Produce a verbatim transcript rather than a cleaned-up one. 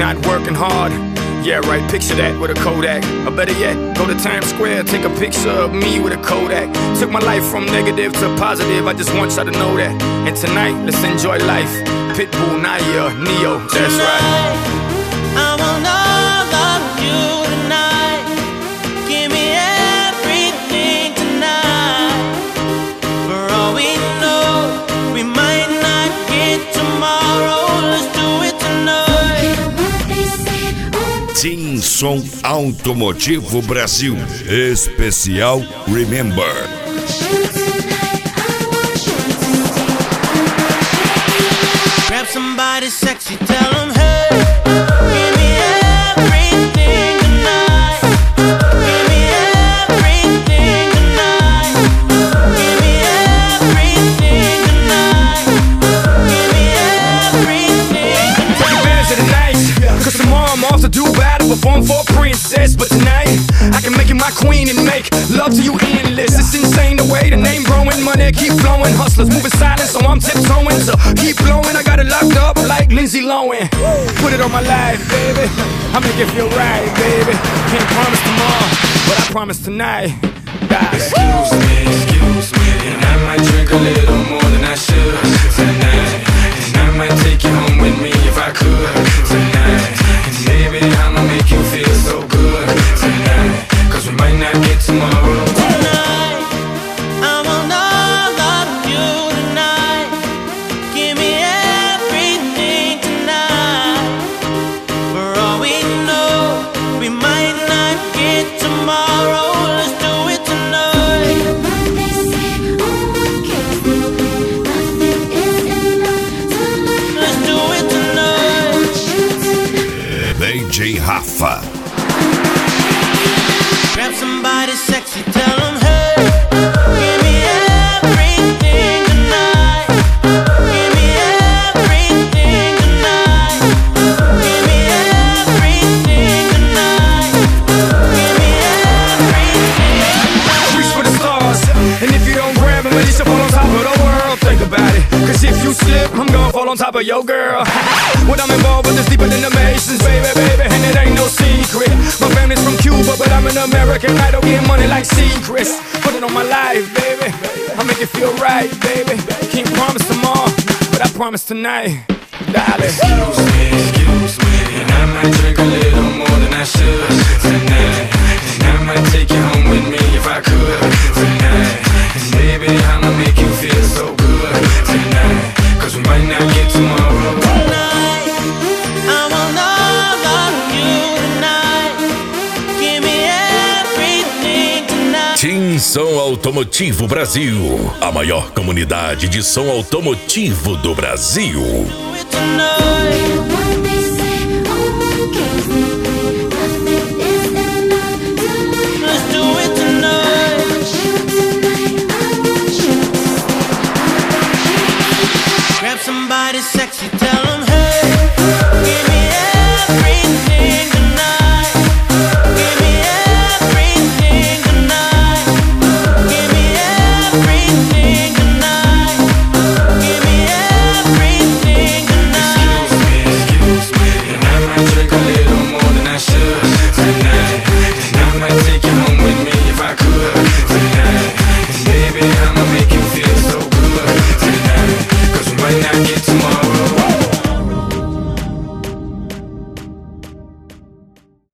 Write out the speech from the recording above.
not working hard. Yeah, right, picture that with a Kodak. Or better yet, go to Times Square, take a picture of me with a Kodak. Took my life from negative to positive, I just want y'all to know that. And tonight, let's enjoy life. Pitbull, Naya, Neo, that's right. I want all of you tonight. Give me everything tonight. For all we know, we might not get tomorrow. Let's do it tonight. Tim Som Automotivo Brasil. Especial Remember. Grab somebody sexy, tell them hey. Give me everything tonight. Give me everything tonight. Give me everything tonight. Give me everything tonight. Take advantage of the night, cause tomorrow I'm off to do battle, perform for a princess. But tonight, I can make you my queen and make love to you endless. It's insane the way the name growing, money keep flowing. Hustlers moving silent, so I'm tiptoeing. So keep blowing, I got it locked up like Lindsay Lohan. Put it on my life, baby, I make it feel right, baby. Can't promise tomorrow, but I promise tonight. Die. Excuse me, excuse me, and I might drink a little more than I should tonight. And I might take you home with me if I could tonight. And baby, I'ma make you feel so good tonight, cause we might not get tomorrow. Tonight, I want all of you tonight. Give me everything tonight. For all we know, we might not get tomorrow. Let's do it tonight. Let's do it tonight. D J Rafa. Grab somebody sexy, tell them hey. Give me everything tonight. Give me everything tonight. Give me everything tonight. Give me everything tonight. Reach for the stars, and if you don't grab them, at least you fall on top of the world. Think about it, cause if you slip, I'm gonna fall on top of your girl. What I'm involved with is deeper than the Masons, baby, baby, and it ain't no secret. My family's from Cuba, but I'm an American idol, getting money like secrets. Put it on my life, baby, I make it feel right, baby. Can't promise tomorrow, but I promise tonight, darling. Excuse me, excuse me, and I might drink a little more than I should tonight. And I might take you home with me if I could tonight. And baby, I'ma make you feel so good tonight, cause we might not get tomorrow. Tonight, I want all of you tonight. Give me everything tonight. Tim Som Automotivo Brasil. A maior comunidade de som automotivo do Brasil. Do it tonight.